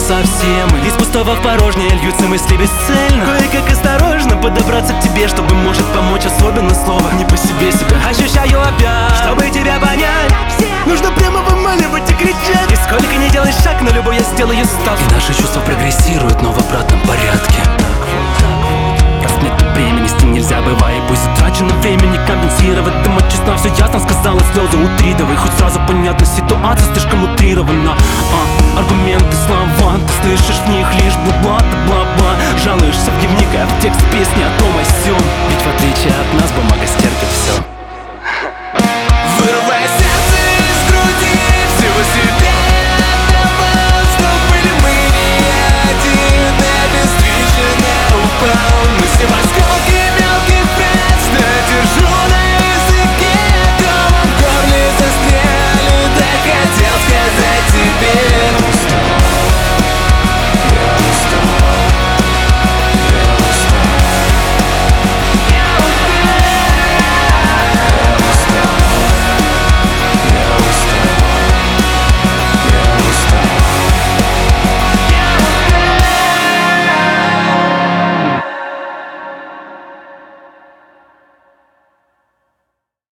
совсем. Из пустого в порожнее льются мысли бесцельно. Кое-как осторожно подобраться к тебе, чтобы может помочь особенно слово не по себе себя. Ощущаю опять, чтобы тебя понять, нужно прямо вымаливать и кричать. И сколько не делаешь шаг, на любой я сделаю ставку. И наши чувства прогрессируют, но в обратном порядке. Нет временности нельзя, бывает, пусть затрачено время не компенсировать. Ты мать честно, все ясно сказала, слезы утридовой. Хоть сразу понятно, ситуация слишком утрирована. Аргументы, слова, ты слышишь в них лишь бла-бла, бла-бла. Жалуешься в дневник, а в текст песни о том о сём. Ведь в отличие от нас